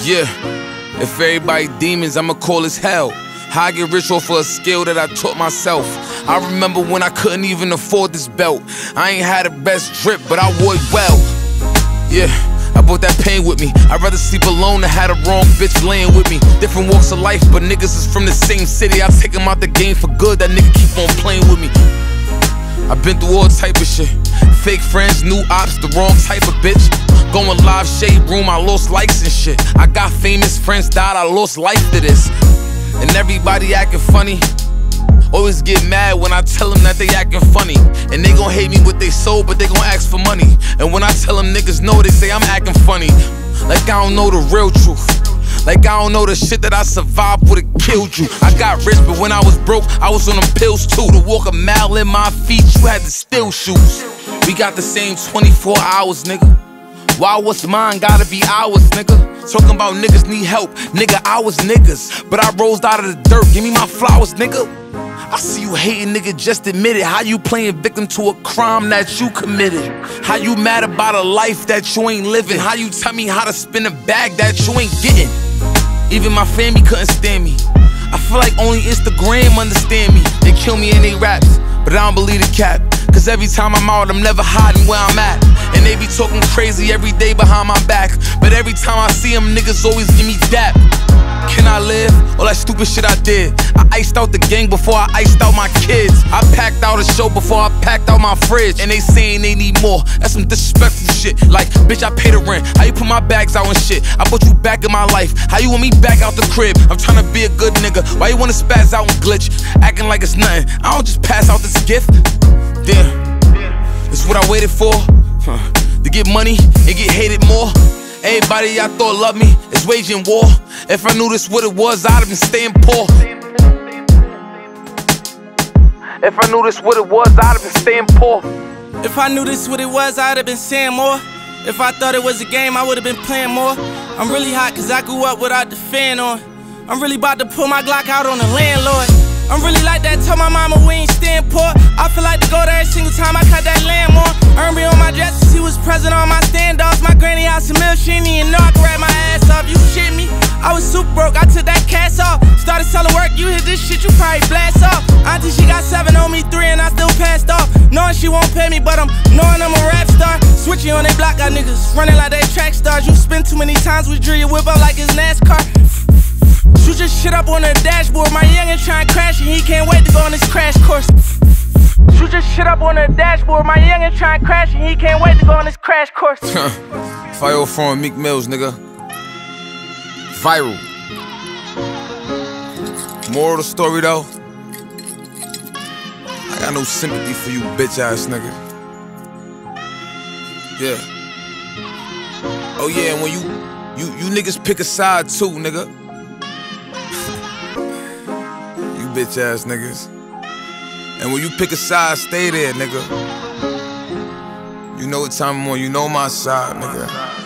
Yeah, if everybody demons, I'ma call this hell. How I get rich off of a skill that I taught myself. I remember when I couldn't even afford this belt. I ain't had the best drip, but I wore it well. Yeah, I brought that pain with me. I'd rather sleep alone than have the wrong bitch laying with me. Different walks of life, but niggas is from the same city. I take him out the game for good, that nigga keep on playing with me. I've been through all type of shit. Fake friends, new ops, the wrong type of bitch. Going live, shade room, I lost likes and shit. I got famous friends, died, I lost life to this. And everybody acting funny. Always get mad when I tell them that they acting funny. And they gon' hate me with they soul, but they gon' ask for money. And when I tell them niggas no, they say I'm acting funny. Like I don't know the real truth. Like I don't know the shit that I survived would've killed you. I got rich, but when I was broke, I was on them pills too. To walk a mile in my feet, you had to steal shoes. We got the same 24 hours, nigga. Why what's mine gotta be ours, nigga? Talking about niggas need help, nigga, I was niggas. But I rose out of the dirt, give me my flowers, nigga. I see you hating, nigga, just admit it. How you playing victim to a crime that you committed? How you mad about a life that you ain't living? How you tell me how to spin a bag that you ain't getting? Even my family couldn't stand me. I feel like only Instagram understand me. They kill me in they raps, but I don't believe the cap. Cause every time I'm out, I'm never hiding where I'm at. And they be talking crazy every day behind my back. But every time I see them, niggas always give me dap. Can I live? All that stupid shit I did. I iced out the gang before I iced out my kids. I packed out a show before I packed out my fridge. And they saying they need more. That's some disrespectful shit. Like, bitch, I pay the rent. How you put my bags out and shit? I put you back in my life. How you want me back out the crib? I'm trying to be a good nigga. Why you wanna spaz out and glitch? Acting like it's nothing. I don't just pass out this gift. Damn, it's what I waited for. To get money and get hated more. Everybody I thought loved me is waging war. If I knew this what it was, I'd have been staying poor. If I knew this what it was, I'd have been staying poor. If I knew this what it was, I'd have been saying more. If I thought it was a game, I would have been playing more. I'm really hot cause I grew up without the fan on. I'm really about to pull my Glock out on the landlord. I'm really like that, tell my mama we ain't staying poor. I feel like to go there every single time I cut that lamb on. Earn me on my dress since he was present on my standoffs. My granny house in Mill, she didn't even know I could rap my ass off. You shit me? I was super broke, I took that cash off. Started selling work, you hit this shit, you probably blast off. Auntie, she got 7 on me, 3 and I still passed off. Knowing she won't pay me, but knowing I'm a rap star. Switching on they block, got niggas running like they track stars. You spin too many times, we drill your whip up like it's NASCAR. Shoot your shit up on the dashboard. My youngin' tryna crash and he can't wait to go on this crash course. Shoot your shit up on the dashboard. My youngin' tryna crash and he can't wait to go on this crash course. Fire from Meek Mills, nigga. Viral. Moral of the story though, I got no sympathy for you bitch ass nigga. Yeah. Oh yeah, and when you niggas pick a side too, nigga. You bitch ass niggas. And when you pick a side, stay there, nigga. You know what time I'm on, you know my side, nigga.